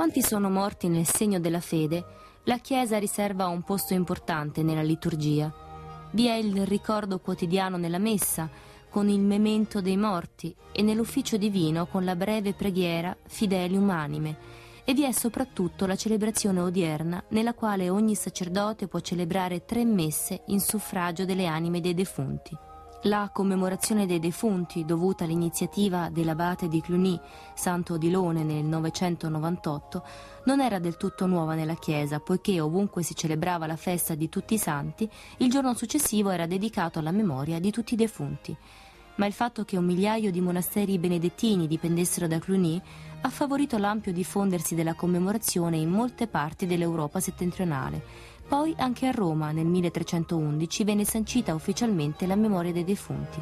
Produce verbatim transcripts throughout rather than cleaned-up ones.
quanti sono morti nel segno della fede, la Chiesa riserva un posto importante nella liturgia. Vi è il ricordo quotidiano nella messa, con il memento dei morti, e nell'ufficio divino con la breve preghiera Fidelium Anime, e vi è soprattutto la celebrazione odierna nella quale ogni sacerdote può celebrare tre messe in suffragio delle anime dei defunti. La commemorazione dei defunti, dovuta all'iniziativa dell'abate di Cluny, Santo Odilone, nel novecentonovantotto, non era del tutto nuova nella Chiesa, poiché ovunque si celebrava la festa di tutti i santi, il giorno successivo era dedicato alla memoria di tutti i defunti. Ma il fatto che un migliaio di monasteri benedettini dipendessero da Cluny ha favorito l'ampio diffondersi della commemorazione in molte parti dell'Europa settentrionale. Poi anche a Roma nel milletrecentoundici venne sancita ufficialmente la memoria dei defunti.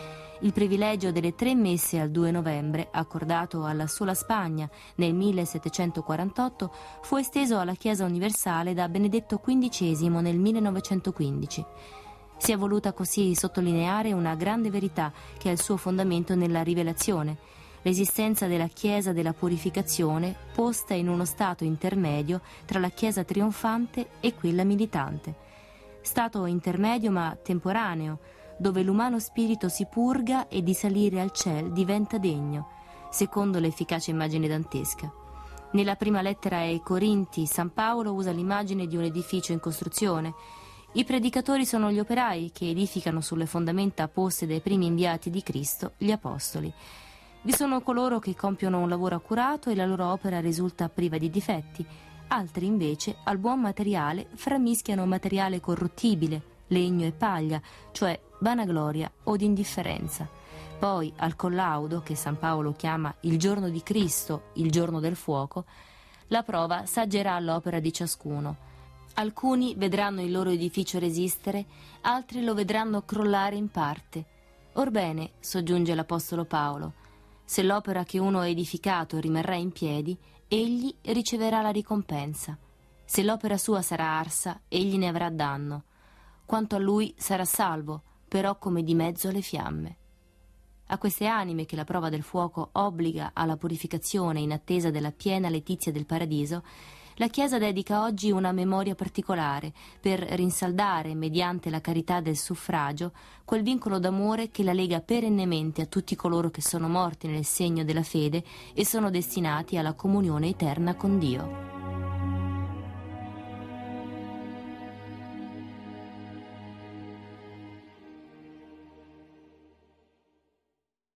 Il privilegio delle tre messe al due novembre, accordato alla sola Spagna nel millesettecentoquarantotto, fu esteso alla Chiesa universale da Benedetto quindicesimo nel millenovecentoquindici. Si è voluta così sottolineare una grande verità che ha il suo fondamento nella rivelazione: l'esistenza della Chiesa della purificazione posta in uno stato intermedio tra la Chiesa trionfante e quella militante. Stato intermedio ma temporaneo, dove l'umano spirito si purga e di salire al ciel diventa degno, secondo l'efficace immagine dantesca. Nella prima lettera ai Corinti, San Paolo usa l'immagine di un edificio in costruzione. I predicatori sono gli operai che edificano sulle fondamenta poste dai primi inviati di Cristo, gli apostoli. Vi sono coloro che compiono un lavoro accurato e la loro opera risulta priva di difetti. Altri invece al buon materiale frammischiano materiale corruttibile, legno e paglia, cioè vanagloria o d'indifferenza. Poi al collaudo, che San Paolo chiama il giorno di Cristo, il giorno del fuoco, la prova saggerà l'opera di ciascuno. Alcuni vedranno il loro edificio resistere, altri lo vedranno crollare in parte. Orbene, soggiunge l'apostolo Paolo, se l'opera che uno ha edificato rimarrà in piedi, egli riceverà la ricompensa. Se l'opera sua sarà arsa, egli ne avrà danno. Quanto a lui sarà salvo, però come di mezzo alle fiamme. A queste anime che la prova del fuoco obbliga alla purificazione in attesa della piena letizia del paradiso, la Chiesa dedica oggi una memoria particolare per rinsaldare, mediante la carità del suffragio, quel vincolo d'amore che la lega perennemente a tutti coloro che sono morti nel segno della fede e sono destinati alla comunione eterna con Dio.